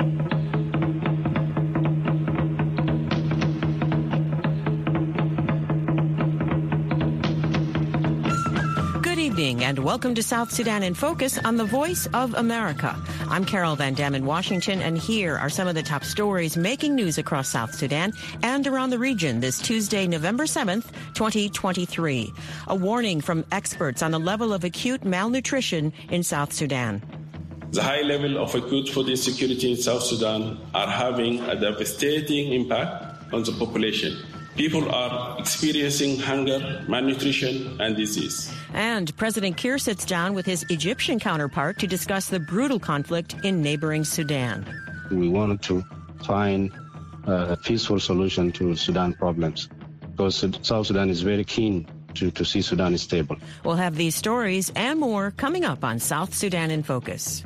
And welcome to South Sudan in Focus on the Voice of America. I'm Carol Van Dam in Washington, and here are some of the top stories making news across South Sudan and around the region this Tuesday, November 7th, 2023. A warning from experts on the level of acute malnutrition in South Sudan. The high level of acute food insecurity in South Sudan are having a devastating impact on the population. People are experiencing hunger, malnutrition, and disease. And President Kiir sits down with his Egyptian counterpart to discuss the brutal conflict in neighboring Sudan. We wanted to find a peaceful solution to Sudan problems because South Sudan is very keen to see Sudan stable. We'll have these stories and more coming up on South Sudan in Focus.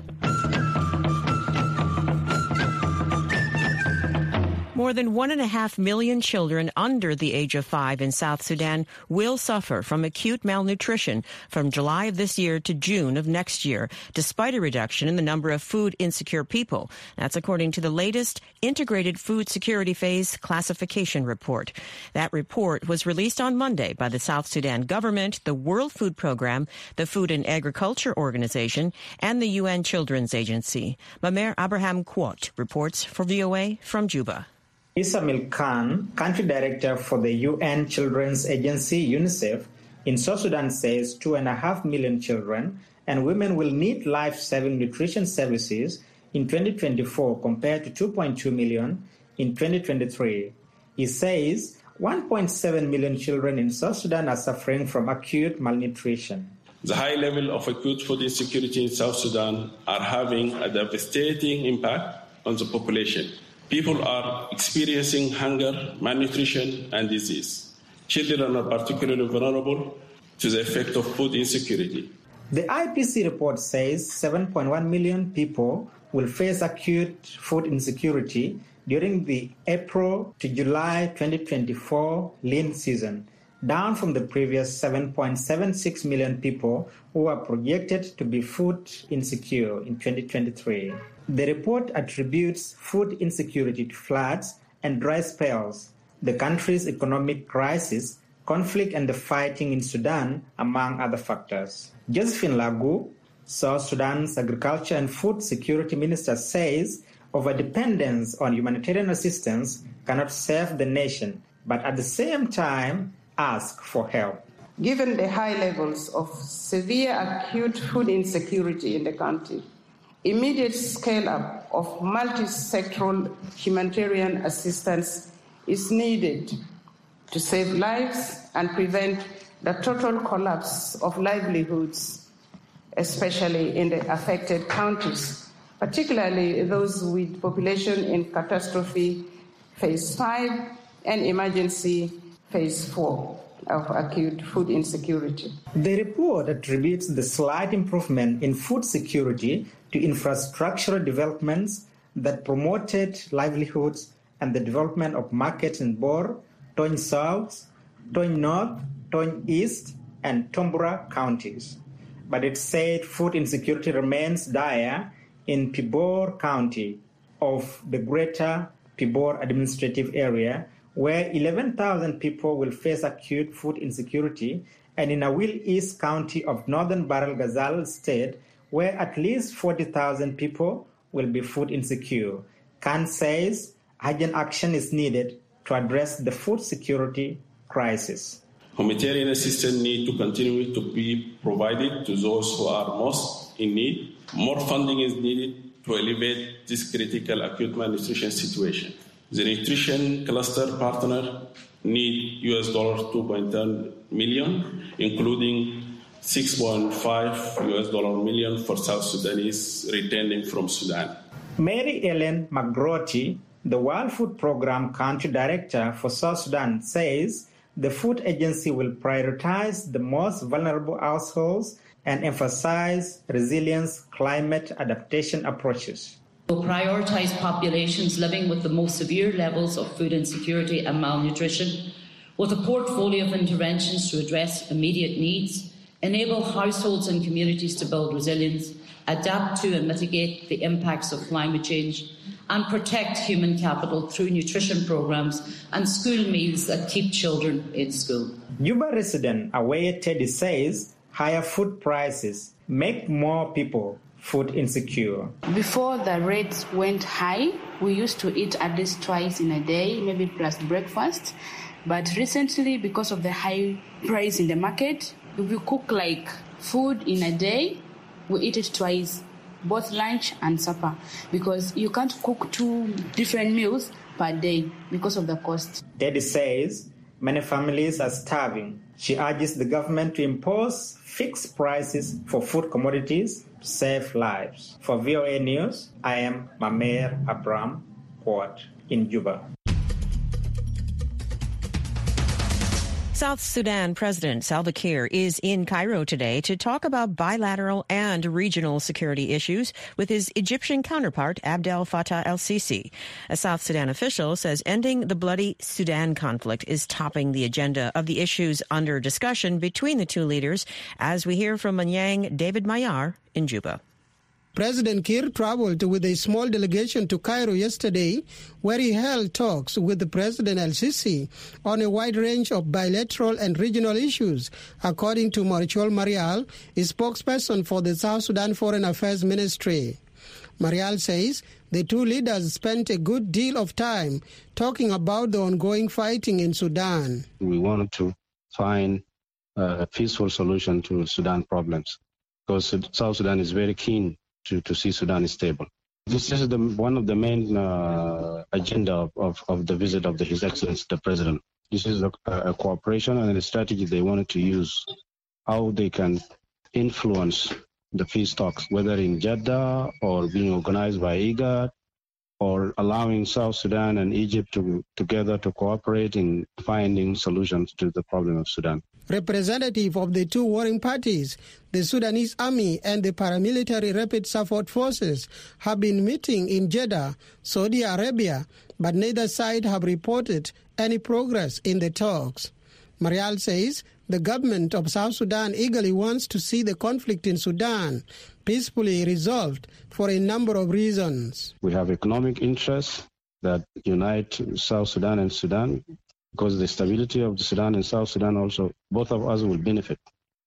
More than 1.5 million children under the age of 5 in South Sudan will suffer from acute malnutrition from July of this year to June of next year, despite a reduction in the number of food insecure people. That's according to the latest Integrated Food Security Phase Classification Report. That report was released on Monday by the South Sudan government, the World Food Programme, the Food and Agriculture Organization, and the UN Children's Agency. Mamer Abraham Quat reports for VOA from Juba. Isamil Khan, country director for the UN Children's Agency, UNICEF, in South Sudan says 2.5 million children and women will need life-saving nutrition services in 2024 compared to 2.2 million in 2023. He says 1.7 million children in South Sudan are suffering from acute malnutrition. The high level of acute food insecurity in South Sudan are having a devastating impact on the population. People are experiencing hunger, malnutrition, and disease. Children are particularly vulnerable to the effect of food insecurity. The IPC report says 7.1 million people will face acute food insecurity during the April to July 2024 lean season, down from the previous 7.76 million people who are projected to be food insecure in 2023. The report attributes food insecurity to floods and dry spells, the country's economic crisis, conflict and the fighting in Sudan, among other factors. Josephine Lagu, South Sudan's Agriculture and Food Security Minister, says overdependence on humanitarian assistance cannot save the nation, but at the same time ask for help. Given the high levels of severe acute food insecurity in the country, immediate scale-up of multi-sectoral humanitarian assistance is needed to save lives and prevent the total collapse of livelihoods, especially in the affected counties, particularly those with population in catastrophe phase 5 and emergency phase 4 of acute food insecurity. The report attributes the slight improvement in food security to infrastructural developments that promoted livelihoods and the development of markets in Bor, Tony South, Tony North, Tony East, and Tombora counties. But it said food insecurity remains dire in Pibor County of the Greater Pibor Administrative Area, where 11,000 people will face acute food insecurity, and in Awil East County of Northern Bahr el Ghazal State, where at least 40,000 people will be food insecure. Khan says urgent action is needed to address the food security crisis. Humanitarian assistance needs to continue to be provided to those who are most in need. More funding is needed to alleviate this critical acute malnutrition situation. The nutrition cluster partner need $2.10 million, including $6.5 million for South Sudanese returning from Sudan. Mary Ellen McGrotty, the World Food Programme Country Director for South Sudan, says the food agency will prioritize the most vulnerable households and emphasize resilience climate adaptation approaches. We'll prioritise populations living with the most severe levels of food insecurity and malnutrition, with a portfolio of interventions to address immediate needs, enable households and communities to build resilience, adapt to and mitigate the impacts of climate change, and protect human capital through nutrition programs and school meals that keep children in school. Juba resident Aweye Teddy says higher food prices make more people food insecure. Before the rates went high, we used to eat at least twice in a day, maybe plus breakfast. But recently, because of the high price in the market, if we cook like food in a day, we eat it twice, both lunch and supper, because you can't cook 2 different meals per day because of the cost. Teddy says many families are starving. She urges the government to impose fixed prices for food commodities to save lives. For VOA News, I am Mamer Abram, Port in Juba. South Sudan President Salva Kiir is in Cairo today to talk about bilateral and regional security issues with his Egyptian counterpart, Abdel Fattah el-Sisi. A South Sudan official says ending the bloody Sudan conflict is topping the agenda of the issues under discussion between the two leaders, as we hear from Manyang David Mayar in Juba. President Kiir traveled with a small delegation to Cairo yesterday, where he held talks with the President el-Sisi on a wide range of bilateral and regional issues, according to Marichol Marial, a spokesperson for the South Sudan Foreign Affairs Ministry. Marial says the two leaders spent a good deal of time talking about the ongoing fighting in Sudan. We wanted to find a peaceful solution to Sudan problems, because South Sudan is very keen to see Sudan stable. This is one of the main agenda of the visit of His Excellency the President. This is a cooperation and a strategy they wanted to use, how they can influence the peace talks, whether in Jeddah or being organized by IGAD, or allowing South Sudan and Egypt together to cooperate in finding solutions to the problem of Sudan. Representative of the two warring parties, the Sudanese Army and the paramilitary Rapid Support Forces, have been meeting in Jeddah, Saudi Arabia, but neither side have reported any progress in the talks. Marial says the government of South Sudan eagerly wants to see the conflict in Sudan peacefully resolved for a number of reasons. We have economic interests that unite South Sudan and Sudan, because the stability of the Sudan and South Sudan also, both of us will benefit.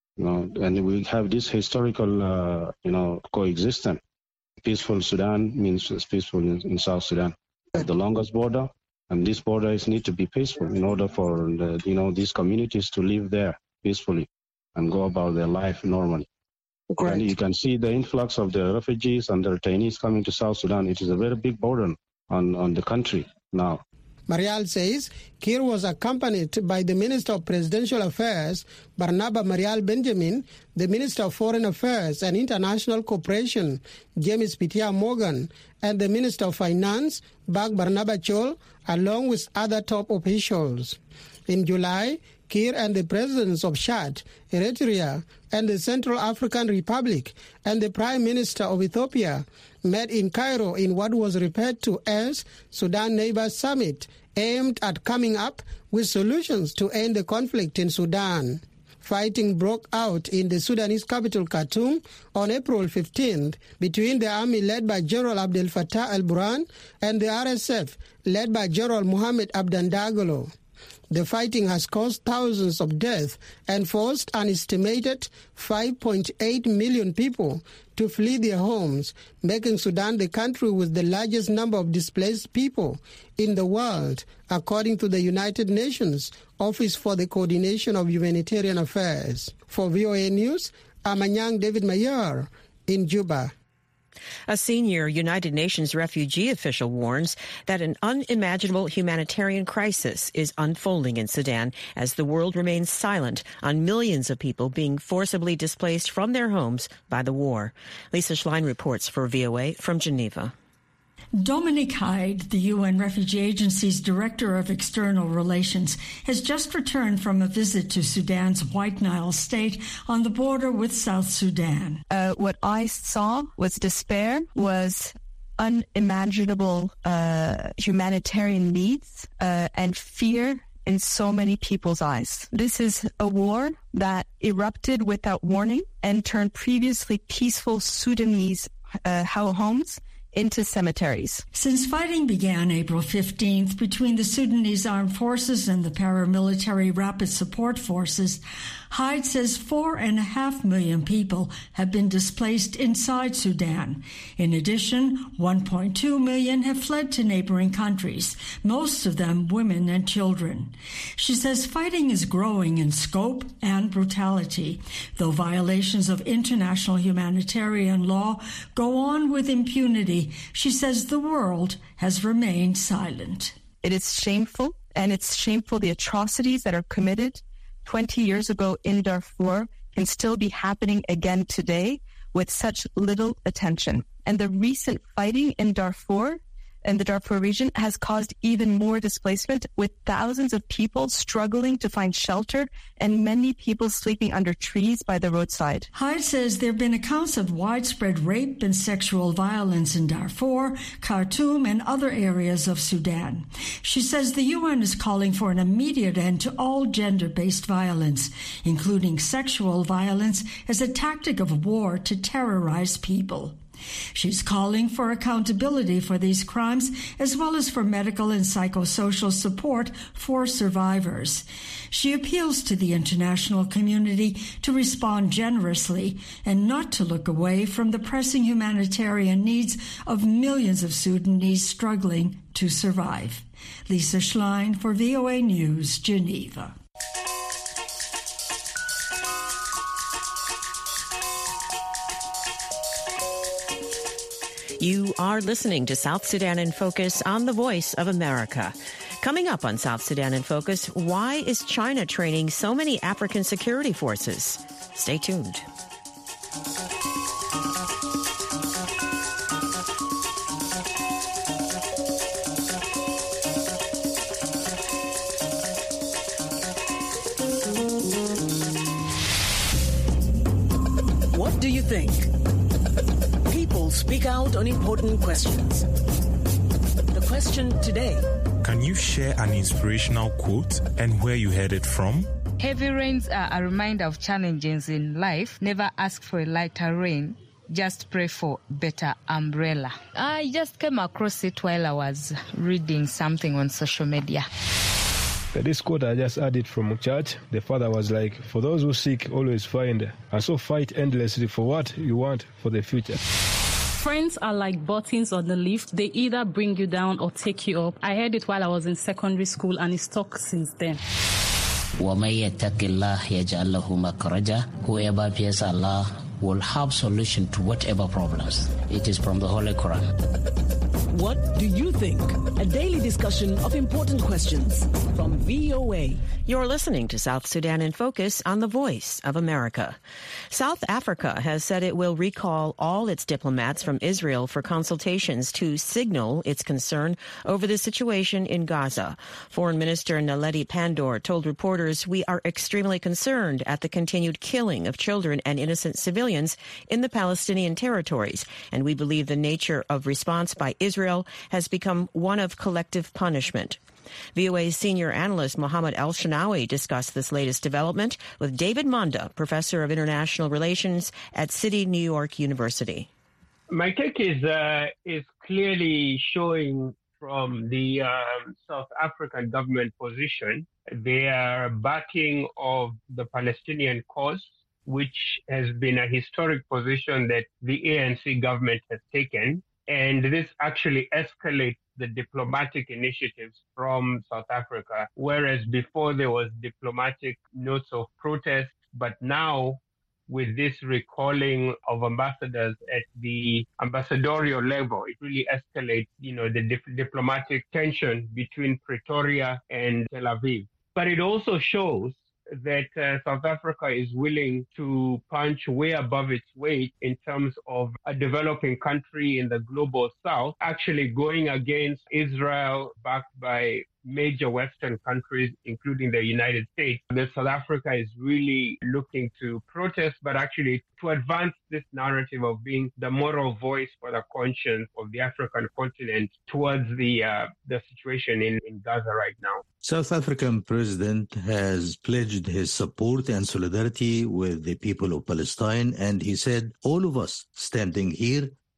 And we have this historical, coexistence. Peaceful Sudan means it's peaceful in South Sudan. The longest border, and these borders need to be peaceful in order for these communities to live there peacefully and go about their life normally. Correct. And you can see the influx of the refugees and the detainees coming to South Sudan. It is a very big burden on the country now. Marial says Kiir was accompanied by the Minister of Presidential Affairs, Barnaba Marial Benjamin, the Minister of Foreign Affairs and International Cooperation, James Pitia Morgan, and the Minister of Finance, Bag Barnaba Chol, along with other top officials. In July, Kiir and the presidents of Chad, Eritrea, and the Central African Republic, and the Prime Minister of Ethiopia met in Cairo in what was referred to as Sudan Neighbors Summit, aimed at coming up with solutions to end the conflict in Sudan. Fighting broke out in the Sudanese capital Khartoum on April 15th between the army led by General Abdel Fattah al-Burhan and the RSF led by General Mohamed Abdan Dagalo. The fighting has caused thousands of deaths and forced an estimated 5.8 million people to flee their homes, making Sudan the country with the largest number of displaced people in the world, according to the United Nations Office for the Coordination of Humanitarian Affairs. For VOA News, I'm Manyang David Mayar in Juba. A senior United Nations refugee official warns that an unimaginable humanitarian crisis is unfolding in Sudan as the world remains silent on millions of people being forcibly displaced from their homes by the war. Lisa Schlein reports for VOA from Geneva. Dominic Hyde, the UN Refugee Agency's Director of External Relations, has just returned from a visit to Sudan's White Nile state on the border with South Sudan. What I saw was despair, was unimaginable humanitarian needs and fear in so many people's eyes. This is a war that erupted without warning and turned previously peaceful Sudanese homes into cemeteries. Since fighting began April 15th between the Sudanese Armed Forces and the paramilitary Rapid Support Forces, Hyde says 4.5 million people have been displaced inside Sudan. In addition, 1.2 million have fled to neighboring countries, most of them women and children. She says fighting is growing in scope and brutality, though violations of international humanitarian law go on with impunity. She says the world has remained silent. It is shameful, and it's shameful the atrocities that are committed 20 years ago in Darfur can still be happening again today with such little attention. And the recent fighting in Darfur and the Darfur region has caused even more displacement, with thousands of people struggling to find shelter and many people sleeping under trees by the roadside. Hyde says there have been accounts of widespread rape and sexual violence in Darfur, Khartoum, and other areas of Sudan. She says the UN is calling for an immediate end to all gender-based violence, including sexual violence, as a tactic of war to terrorize people. She's calling for accountability for these crimes, as well as for medical and psychosocial support for survivors. She appeals to the international community to respond generously and not to look away from the pressing humanitarian needs of millions of Sudanese struggling to survive. Lisa Schlein for VOA News, Geneva. You are listening to South Sudan in Focus on the Voice of America. Coming up on South Sudan in Focus, why is China training so many African security forces? Stay tuned. What do you think? Speak out on important questions. The question today. Can you share an inspirational quote and where you heard it from? Heavy rains are a reminder of challenges in life. Never ask for a lighter rain. Just pray for better umbrella. I just came across it while I was reading something on social media. This quote I just added from church. The father was like, for those who seek, always find. And so fight endlessly for what you want for the future. Friends are like buttons on the lift. They either bring you down or take you up. I heard it while I was in secondary school and it's stuck since then. Whoever fears Allah will have solution to whatever problems. It is from the Holy Quran. What do you think? A daily discussion of important questions from VOA. You're listening to South Sudan in Focus on the Voice of America. South Africa has said it will recall all its diplomats from Israel for consultations to signal its concern over the situation in Gaza. Foreign Minister Naledi Pandor told reporters, "We are extremely concerned at the continued killing of children and innocent civilians in the Palestinian territories, and we believe the nature of response by Israel has become one of collective punishment." VOA's senior analyst Mohammed El-Shanawi discussed this latest development with David Monda, professor of international relations at City New York University. My take is clearly showing from the South African government position their backing of the Palestinian cause, which has been a historic position that the ANC government has taken. And this actually escalates the diplomatic initiatives from South Africa, whereas before there was diplomatic notes of protest, but now with this recalling of ambassadors at the ambassadorial level, it really escalates, the diplomatic tension between Pretoria and Tel Aviv. But it also shows that South Africa is willing to punch way above its weight in terms of a developing country in the global south, actually going against Israel, backed by major Western countries, including the United States. That South Africa is really looking to protest, but actually to advance this narrative of being the moral voice for the conscience of the African continent towards the situation in Gaza right now. South African president has pledged his support and solidarity with the people of Palestine, and he said, all of us standing here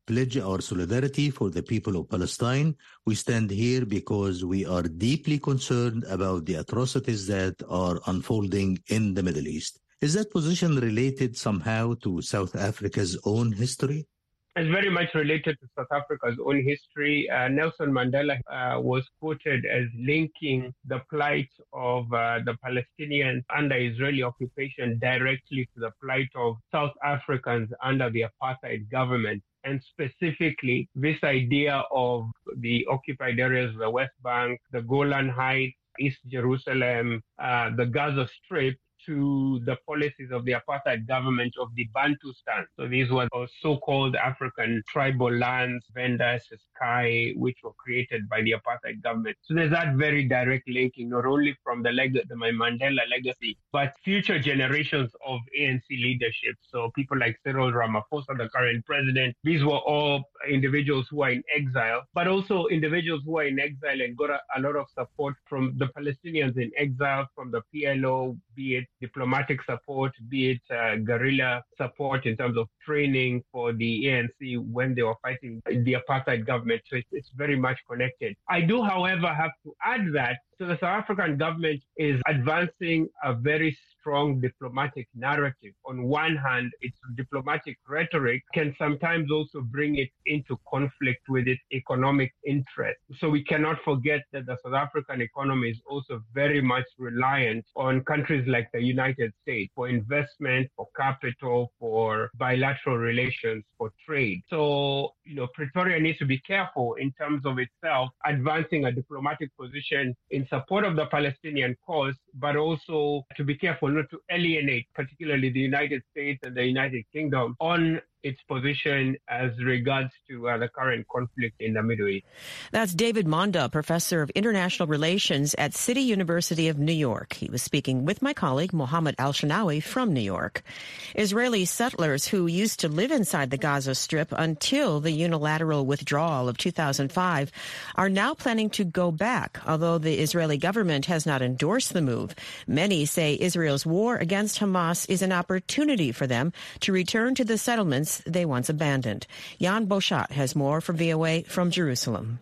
pledge our solidarity for the people of Palestine. We stand here because we are deeply concerned about the atrocities that are unfolding in the Middle East. Is that position related somehow to South Africa's own history? It's very much related to South Africa's own history. Nelson Mandela was quoted as linking the plight of the Palestinians under Israeli occupation directly to the plight of South Africans under the apartheid government. And specifically, this idea of the occupied areas, the West Bank, the Golan Heights, East Jerusalem, the Gaza Strip, to the policies of the apartheid government of the Bantustan. So these were so-called African tribal lands, Venda, Sky, which were created by the apartheid government. So there's that very direct linking, not only from the Mandela legacy, but future generations of ANC leadership. So people like Cyril Ramaphosa, the current president, these were all individuals who are in exile, but also individuals who are in exile and got a lot of support from the Palestinians in exile, from the PLO, be it diplomatic support, be it guerrilla support in terms of training for the ANC when they were fighting the apartheid government. So it's very much connected. I do, however, have to add that the South African government is advancing a very strong diplomatic narrative. On one hand, its diplomatic rhetoric can sometimes also bring it into conflict with its economic interest. So we cannot forget that the South African economy is also very much reliant on countries like the United States for investment, for capital, for bilateral relations, for trade. So, Pretoria needs to be careful in terms of itself advancing a diplomatic position in support of the Palestinian cause, but also to be careful not to alienate, particularly the United States and the United Kingdom, on its position as regards to the current conflict in the Middle East. That's David Monda, professor of international relations at City University of New York. He was speaking with my colleague Mohammed Al-Shanawi from New York. Israeli settlers who used to live inside the Gaza Strip until the unilateral withdrawal of 2005 are now planning to go back, although the Israeli government has not endorsed the move. Many say Israel's war against Hamas is an opportunity for them to return to the settlements they once abandoned. Jan Boshat has more for VOA from Jerusalem.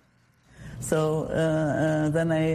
So then I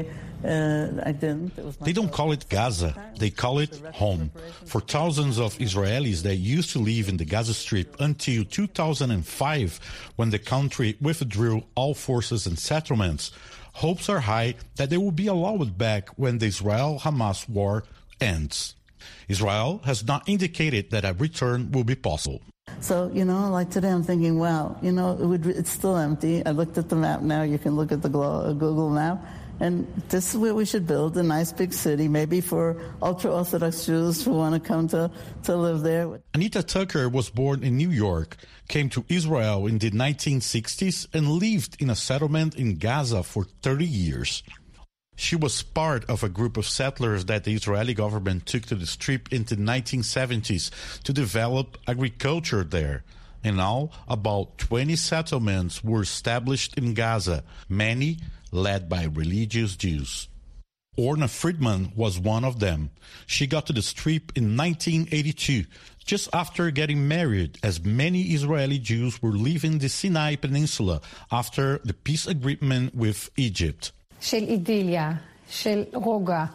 didn't. They don't call it Gaza. They call it home. For thousands of Israelis that used to live in the Gaza Strip until 2005, when the country withdrew all forces and settlements, hopes are high that they will be allowed back when the Israel-Hamas war ends. Israel has not indicated that a return will be possible. So, like today I'm thinking, wow, it's still empty. I looked at the map now. You can look at the Google map. And this is where we should build a nice big city, maybe for ultra-Orthodox Jews who want to come to live there. Anita Tucker was born in New York, came to Israel in the 1960s, and lived in a settlement in Gaza for 30 years. She was part of a group of settlers that the Israeli government took to the Strip in the 1970s to develop agriculture there. And now, about 20 settlements were established in Gaza, many led by religious Jews. Orna Friedman was one of them. She got to the Strip in 1982, just after getting married, as many Israeli Jews were leaving the Sinai Peninsula after the peace agreement with Egypt. של אידיליה, של רוגע.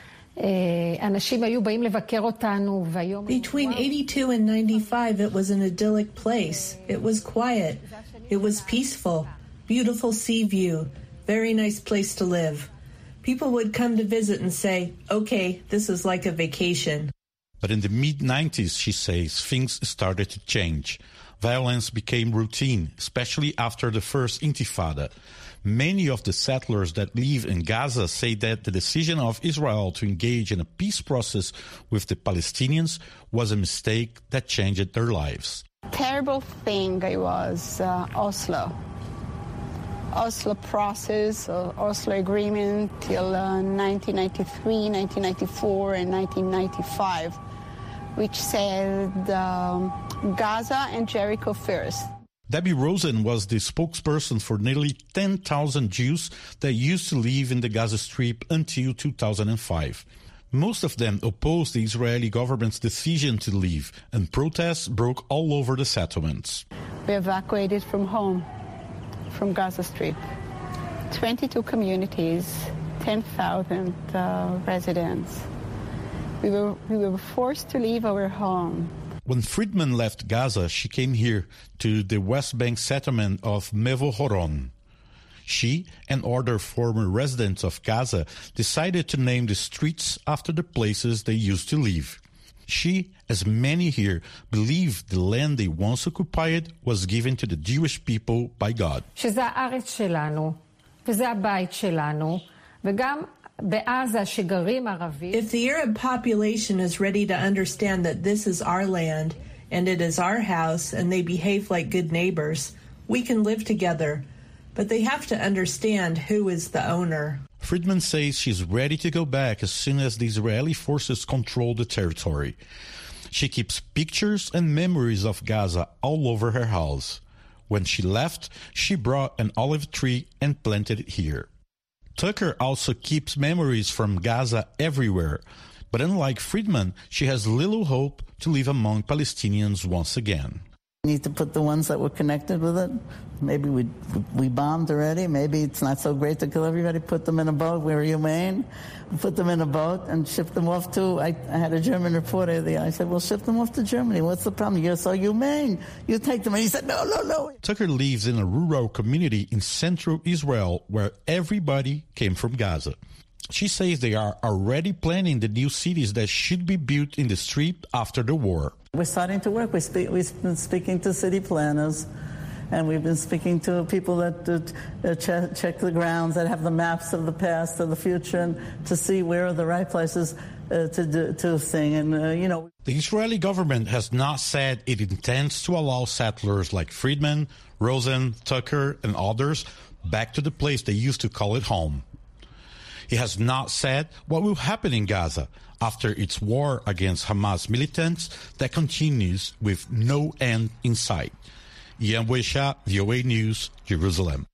אנשים היו באים לבקר אותנו והיום... Between 82 and 95, it was an idyllic place. It was quiet. It was peaceful. Beautiful sea view. Very nice place to live. People would come to visit and say, okay, this is like a vacation. But in the mid-90s, she says, things started to change. Violence became routine, especially after the first Intifada. Many of the settlers that live in Gaza say that the decision of Israel to engage in a peace process with the Palestinians was a mistake that changed their lives. Terrible thing it was Oslo process, Oslo agreement till 1993, 1994 and 1995, which said Gaza and Jericho first. Debbie Rosen was the spokesperson for nearly 10,000 Jews that used to live in the Gaza Strip until 2005. Most of them opposed the Israeli government's decision to leave, and protests broke all over the settlements. were evacuated from home, from Gaza Strip. 22 communities, 10,000 residents. We were forced to leave our home. When Friedman left Gaza, she came here to the West Bank settlement of Mevo Horon. She and other former residents of Gaza decided to name the streets after the places they used to live. She, as many here, believe the land they once occupied was given to the Jewish people by God. שזה הארץ שלנו, וזה הבית שלנו, וגם בעזה שגרים ערבים. If the Arab population is ready to understand that this is our land and it is our house and they behave like good neighbors, we can live together. But they have to understand who is the owner. Friedman says she's ready to go back as soon as the Israeli forces control the territory. She keeps pictures and memories of Gaza all over her house. When she left, she brought an olive tree and planted it here. Tucker also keeps memories from Gaza everywhere, but unlike Friedman, she has little hope to live among Palestinians once again. We need to put the ones that were connected with it. Maybe we bombed already. Maybe it's not so great to kill everybody. Put them in a boat. We're humane. Put them in a boat and ship them off to... I had a German reporter there. I said, well, ship them off to Germany. What's the problem? You're so humane. You take them. And he said, no. Tucker lives in a rural community in central Israel where everybody came from Gaza. She says they are already planning the new cities that should be built in the strip after the war. We're starting to work. We've been speaking to city planners, and we've been speaking to people that check the grounds, that have the maps of the past and the future, and to see where are the right places to sing. And, The Israeli government has not said it intends to allow settlers like Friedman, Rosen, Tucker, and others back to the place they used to call it home. He has not said what will happen in Gaza after its war against Hamas militants that continues with no end in sight. Ian Weisha, VOA News, Jerusalem.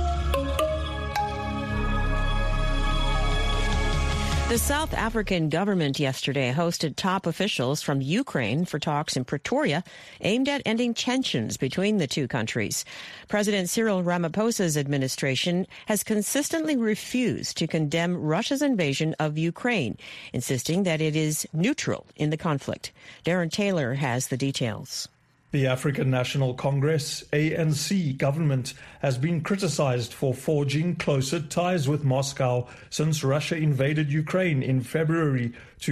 The South African government yesterday hosted top officials from Ukraine for talks in Pretoria aimed at ending tensions between the two countries. President Cyril Ramaphosa's administration has consistently refused to condemn Russia's invasion of Ukraine, insisting that it is neutral in the conflict. Darren Taylor has the details. The African National Congress, ANC government has been criticized for forging closer ties with Moscow since Russia invaded Ukraine in February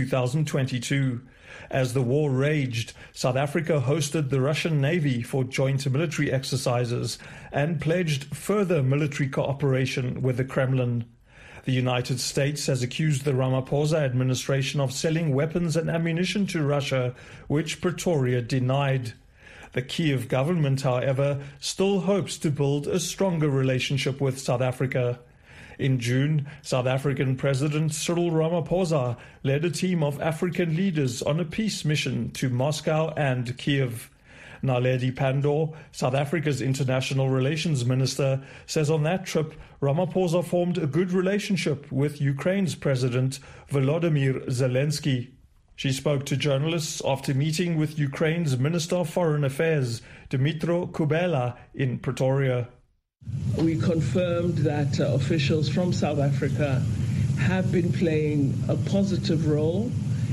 2022. As the war raged, South Africa hosted the Russian Navy for joint military exercises and pledged further military cooperation with the Kremlin. The United States has accused the Ramaphosa administration of selling weapons and ammunition to Russia, which Pretoria denied. The Kiev government, however, still hopes to build a stronger relationship with South Africa. In June, South African President Cyril Ramaphosa led a team of African leaders on a peace mission to Moscow and Kiev. Naledi Pandor, South Africa's international relations minister, says on that trip, Ramaphosa formed a good relationship with Ukraine's President Volodymyr Zelensky. She spoke to journalists after meeting with Ukraine's Minister of Foreign Affairs, Dmytro Kuleba, in Pretoria. We confirmed that officials from South Africa have been playing a positive role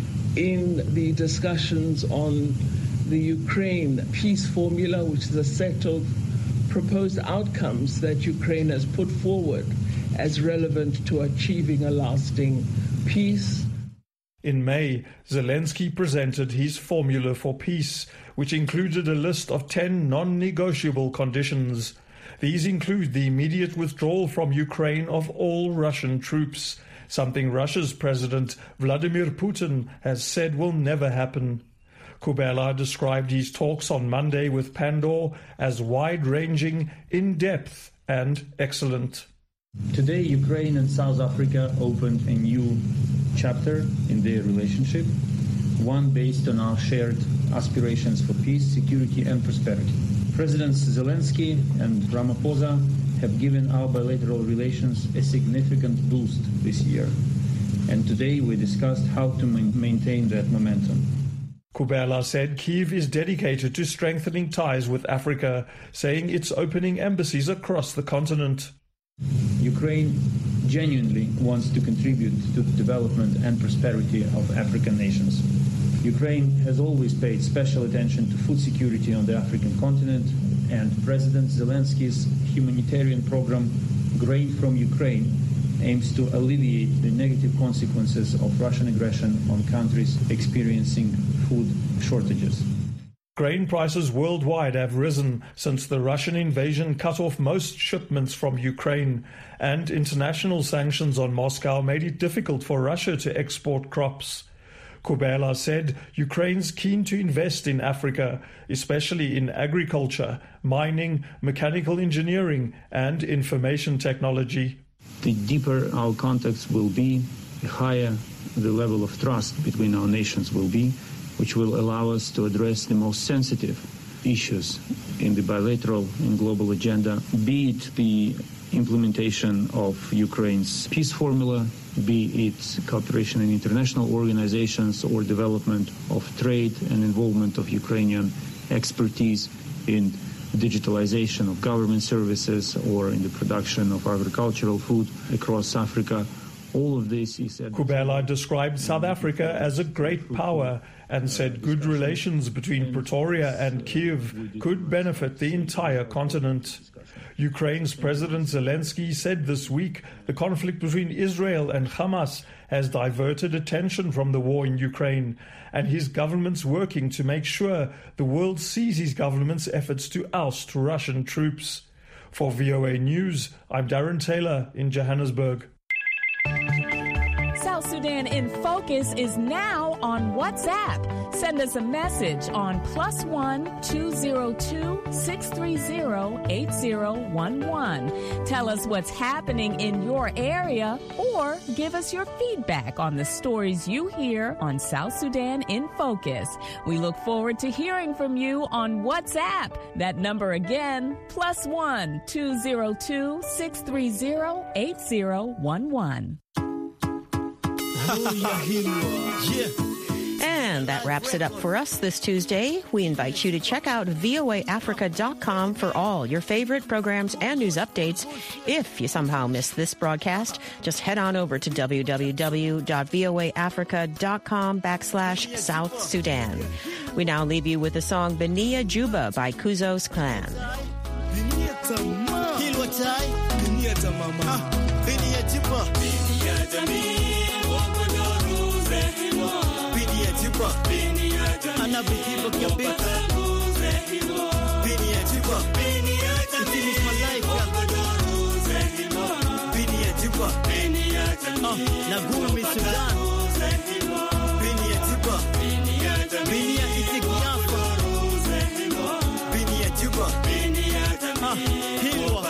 in the discussions on the Ukraine peace formula, which is a set of proposed outcomes that Ukraine has put forward as relevant to achieving a lasting peace. In May, Zelensky presented his formula for peace, which included a list of 10 non-negotiable conditions. These include the immediate withdrawal from Ukraine of all Russian troops, something Russia's President Vladimir Putin has said will never happen. Kuleba described his talks on Monday with Pandor as wide-ranging, in-depth and excellent. Today, Ukraine and South Africa opened a new chapter in their relationship, one based on our shared aspirations for peace, security and prosperity. Presidents Zelensky and Ramaphosa have given our bilateral relations a significant boost this year, and today we discussed how to maintain that momentum. Kubela said Kyiv is dedicated to strengthening ties with Africa, saying it's opening embassies across the continent. Ukraine genuinely wants to contribute to the development and prosperity of African nations. Ukraine has always paid special attention to food security on the African continent, and President Zelensky's humanitarian program, Grain from Ukraine, aims to alleviate the negative consequences of Russian aggression on countries experiencing food shortages. Grain prices worldwide have risen since the Russian invasion cut off most shipments from Ukraine, and international sanctions on Moscow made it difficult for Russia to export crops. Kubela said Ukraine's keen to invest in Africa, especially in agriculture, mining, mechanical engineering, and information technology. The deeper our contacts will be, the higher the level of trust between our nations will be, which will allow us to address the most sensitive issues in the bilateral and global agenda, be it the implementation of Ukraine's peace formula, be it cooperation in international organizations or development of trade and involvement of Ukrainian expertise in digitalization of government services or in the production of agricultural food across Africa. All of this is... Kubela described South Africa as a great power and said good relations between Pretoria and Kyiv could benefit the entire continent. Ukraine's President Zelensky said this week the conflict between Israel and Hamas has diverted attention from the war in Ukraine, and his government's working to make sure the world sees his government's efforts to oust Russian troops. For VOA News, I'm Darren Taylor in Johannesburg. South Sudan in Focus is now on WhatsApp. Send us a message on +1 202 630 8011. Tell us what's happening in your area or give us your feedback on the stories you hear on South Sudan in Focus. We look forward to hearing from you on WhatsApp. That number again, +1 202 630 8011. And that wraps it up for us this Tuesday. We invite you to check out voaafrica.com for all your favorite programs and news updates. If you somehow missed this broadcast, just head on over to www.voaafrica.com/South Sudan. We now leave you with the song Benia Juba by Kuzos Clan. أنا بجيبك يا بيت بيني يا جبا أنت مش ملايكة بيني يا جبا نقول من السودان بيني يا جبا بيني يا إتقيافة بيني يا جبا حلوة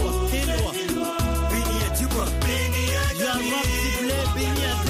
بيني يا جبا يا رب تبلي بيني يا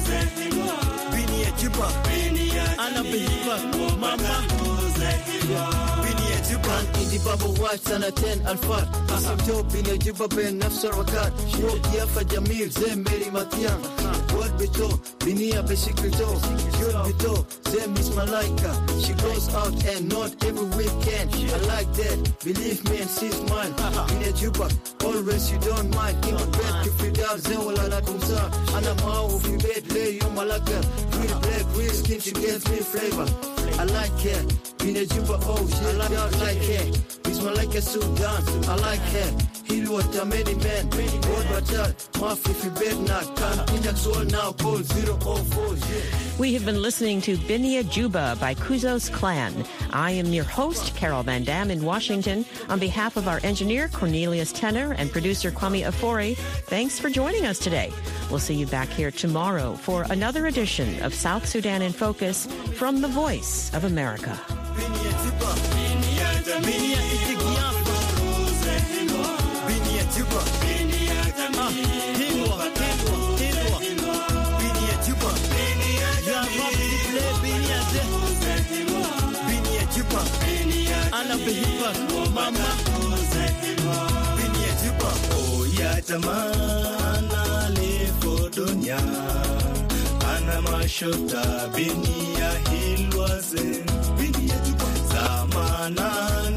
جبا أنا بهيبك ماما بيني يا جبا إيدي بابا واج سنتين الفار قسم جو بيني يا جبا بين نفس الوقت شوق يافا جميل زي ميري ماتيان ود بتو بيني يا بشكل جو جود بتو زي ميس ملايكة she goes out and not every weekend I like that believe me and she's mine بيني يا جبا always you don't mind in the bed you feel down زي ولا لا كمسار أنا معه في بيت لي يوم ملاكة real black real skin she gets me flavor I like it بيني يا جبا oh shit I like it ميس ملايكة Sudan I like it حلوة تماني man بود بطل ما في بيتنا كان إنك سؤال now call 004 We have been listening to Benia Juba by Kuzos Clan. I am your host, Carol Van Dam in Washington. On behalf of our engineer, Cornelius Tenner, and producer, Kwame Afori, thanks for joining us today. We'll see you back here tomorrow for another edition of South Sudan in Focus from the Voice of America. أنا بهيبك ماما بيني يا جبا أو يا جماعة أنا لي في الدنيا أنا Bana mashota bini ya hilwaze bini ya zamana